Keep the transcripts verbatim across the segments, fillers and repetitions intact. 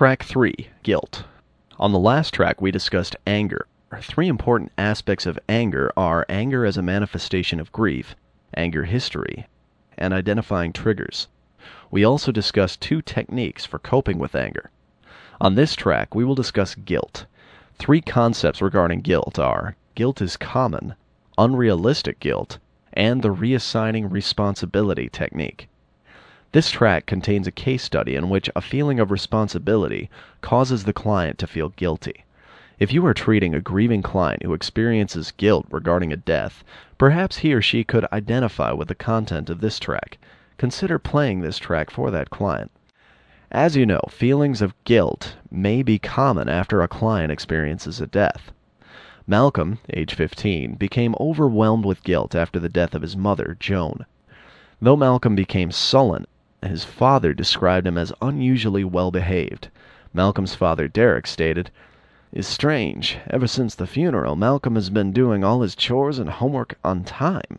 Track three, Guilt. On the last track, we discussed anger. Three important aspects of anger are anger as a manifestation of grief, anger history, and identifying triggers. We also discussed two techniques for coping with anger. On this track, we will discuss guilt. Three concepts regarding guilt are guilt is common, unrealistic guilt, and the reassigning responsibility technique. This track contains a case study in which a feeling of responsibility causes the client to feel guilty. If you are treating a grieving client who experiences guilt regarding a death, perhaps he or she could identify with the content of this track. Consider playing this track for that client. As you know, feelings of guilt may be common after a client experiences a death. Malcolm, age fifteen, became overwhelmed with guilt after the death of his mother, Joan. Though Malcolm became sullen, his father described him as unusually well-behaved. Malcolm's father, Derek, stated, "It's strange. Ever since the funeral, Malcolm has been doing all his chores and homework on time.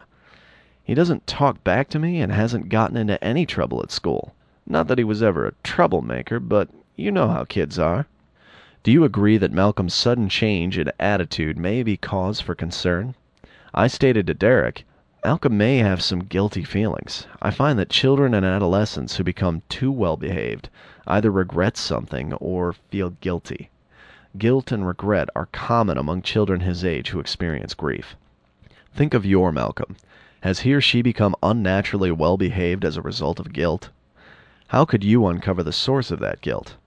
He doesn't talk back to me and hasn't gotten into any trouble at school. Not that he was ever a troublemaker, but you know how kids are." Do you agree that Malcolm's sudden change in attitude may be cause for concern? I stated to Derek, Malcolm may have some guilty feelings. I find that children and adolescents who become too well-behaved either regret something or feel guilty. Guilt and regret are common among children his age who experience grief. Think of your Malcolm. Has he or she become unnaturally well-behaved as a result of guilt? How could you uncover the source of that guilt?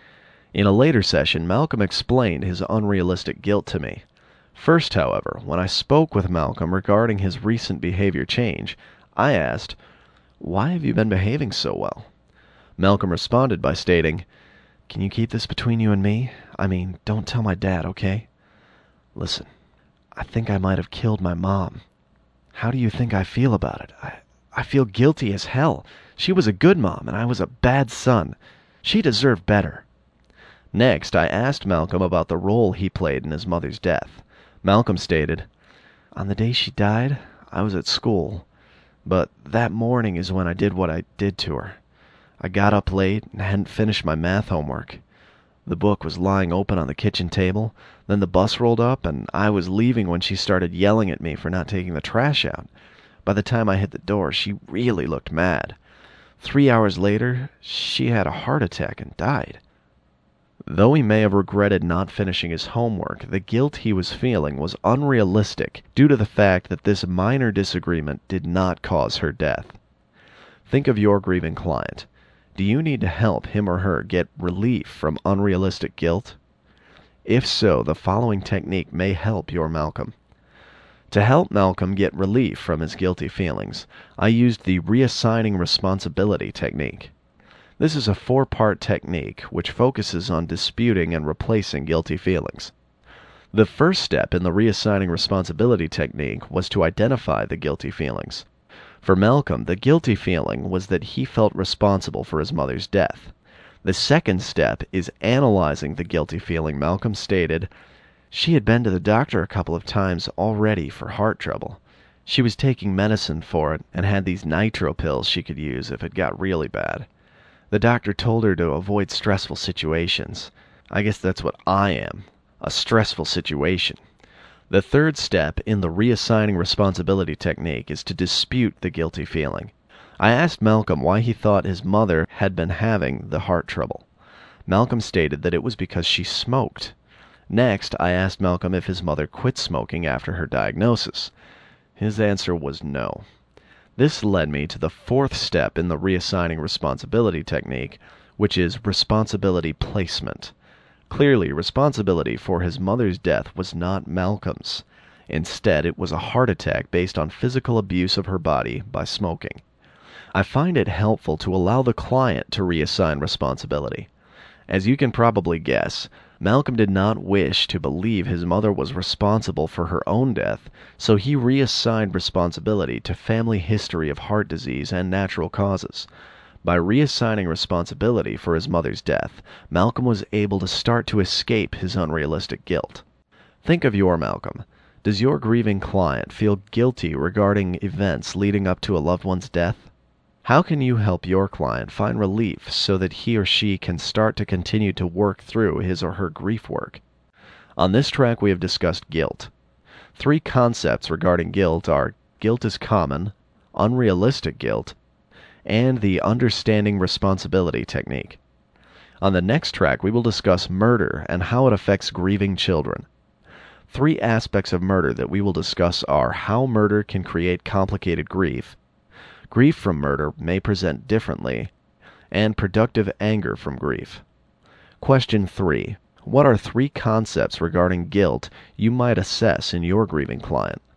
In a later session, Malcolm explained his unrealistic guilt to me. First, however, when I spoke with Malcolm regarding his recent behavior change, I asked, "Why have you been behaving so well?" Malcolm responded by stating, "Can you keep this between you and me? I mean, don't tell my dad, okay? Listen, I think I might have killed my mom. How do you think I feel about it? I, I feel guilty as hell. She was a good mom, and I was a bad son. She deserved better." Next, I asked Malcolm about the role he played in his mother's death. Malcolm stated, "On the day she died, I was at school, but that morning is when I did what I did to her. I got up late and hadn't finished my math homework. The book was lying open on the kitchen table, then the bus rolled up, and I was leaving when she started yelling at me for not taking the trash out. By the time I hit the door, she really looked mad. Three hours later, she had a heart attack and died." Though he may have regretted not finishing his homework, the guilt he was feeling was unrealistic due to the fact that this minor disagreement did not cause her death. Think of your grieving client. Do you need to help him or her get relief from unrealistic guilt? If so, the following technique may help your Malcolm. To help Malcolm get relief from his guilty feelings, I used the reassigning responsibility technique. This is a four-part technique which focuses on disputing and replacing guilty feelings. The first step in the reassigning responsibility technique was to identify the guilty feelings. For Malcolm, the guilty feeling was that he felt responsible for his mother's death. The second step is analyzing the guilty feeling. Malcolm stated, "She had been to the doctor a couple of times already for heart trouble. She was taking medicine for it and had these nitro pills she could use if it got really bad. The doctor told her to avoid stressful situations. I guess that's what I am, a stressful situation." The third step in the reassigning responsibility technique is to dispute the guilty feeling. I asked Malcolm why he thought his mother had been having the heart trouble. Malcolm stated that it was because she smoked. Next, I asked Malcolm if his mother quit smoking after her diagnosis. His answer was no. This led me to the fourth step in the reassigning responsibility technique, which is responsibility placement. Clearly, responsibility for his mother's death was not Malcolm's. Instead, it was a heart attack based on physical abuse of her body by smoking. I find it helpful to allow the client to reassign responsibility. As you can probably guess, Malcolm did not wish to believe his mother was responsible for her own death, so he reassigned responsibility to family history of heart disease and natural causes. By reassigning responsibility for his mother's death, Malcolm was able to start to escape his unrealistic guilt. Think of your Malcolm. Does your grieving client feel guilty regarding events leading up to a loved one's death? How can you help your client find relief so that he or she can start to continue to work through his or her grief work? On this track, we have discussed guilt. Three concepts regarding guilt are guilt is common, unrealistic guilt, and the understanding responsibility technique. On the next track, we will discuss murder and how it affects grieving children. Three aspects of murder that we will discuss are how murder can create complicated grief, grief from murder may present differently, and productive anger from grief. Question three. What are three concepts regarding guilt you might assess in your grieving client?